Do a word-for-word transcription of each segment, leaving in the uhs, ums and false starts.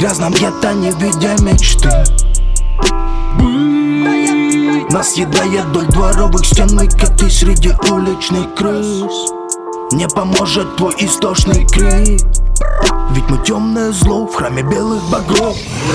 грязном гетто, не видя мечты. Нас съедает вдоль дворовых стен, мы коты среди уличных крыс. Не поможет твой истошный крик, ведь мы темное зло в храме белых богов.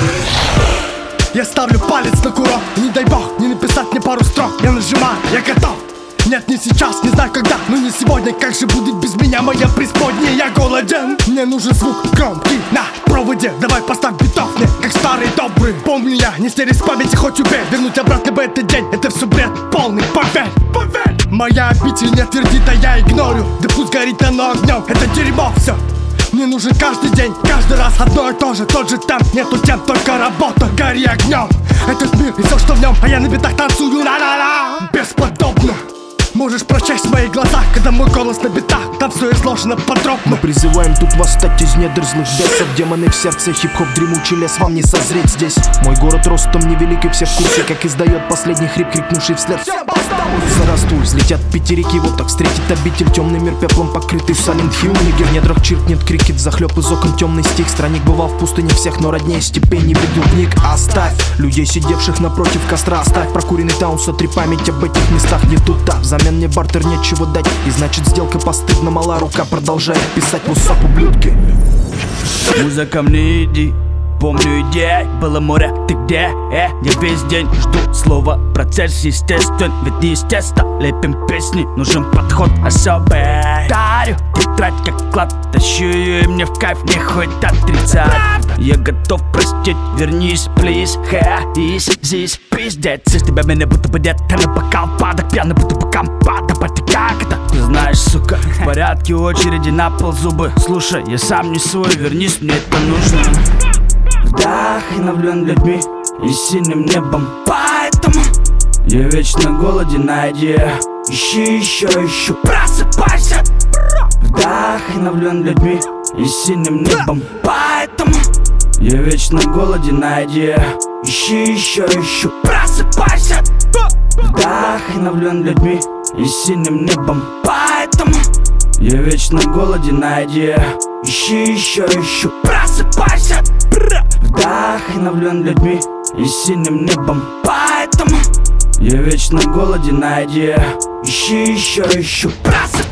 Я ставлю палец на курок, не дай бог не написать мне пару строк. Я нажимаю, я готов. Нет, не сейчас, не знаю когда, но не сегодня. Как же будет без меня моя преисподняя? Я голоден. Мне нужен звук громкий на проводе. Давай поставь битов мне, как старый добрый. Помню я, не стереть с памяти, хоть убей. Вернуть обратно бы этот день, это все бред полный, поверь, поверь. Моя обитель не твердит, а я игнорю. Да пусть горит оно огнем, это дерьмо все. Мне нужен каждый день, каждый раз одно и то же. Тот же темп, нету тем, только работа. Гори огнем, этот мир и все, что в нем. А я на битах танцую, ла-ла-ла. Бесподобно. Можешь прочесть в моих глазах, когда мой голос на битах. Там все изложено подробно. Мы призываем тут восстать из недр злых бесов. Демоны в сердце, хип-хоп, дремучий лес. Вам не созреть здесь. Мой город ростом невелик, и все в курсе, как издает последний хрип, крикнувший вслед: зарасту, взлетят пятерики, вот так встретит обитель. Темный мир пеплом покрытый, Silent Hill. Нигер в недрах чиркнет крикет, захлеб из окон темный стих. Странник бывал в пустыне всех, но роднее степей не видел книг. Оставь людей, сидевших напротив костра. Оставь прокуренный таун, сотри память об этих местах. Не тут, а взамен мне бартер нечего дать. И значит сделка постыдна, мала рука продолжает писать мусап, ублюдки. Музыка мне иди, помню идея, было море, ты где? Э, я весь день жду слова, процесс естествен, ведь не естественно. Лепим песни, нужен подход особый. Дарю тетрадь как клад, тащу ее и мне в кайф, не хоть отрицать. Я готов простить, вернись, please, хэис, здесь пиздец. Из тебя меня будто бы нет, ты на бокал падок, пьяный буду по компада, ты как это? Ты знаешь, сука, в порядке очереди на пол зубы. Слушай, я сам не свой, вернись, мне это нужно. Вдохновлен людьми и синим небом, поэтому я вечно голоден на идея. Ищи еще, ищу, просыпайся. Вдохновлен людьми и синим небом, поэтому я вечно голоден на идея. Ищи еще, ищу, просыпайся. Вдохновлен людьми и синим небом, поэтому я вечно голоден на идея. Ищи еще, ищу, просыпайся. Вдохновлен людьми и синим небом, поэтому я вечно голоден на идея. Ищи еще, ищу, просыпайся.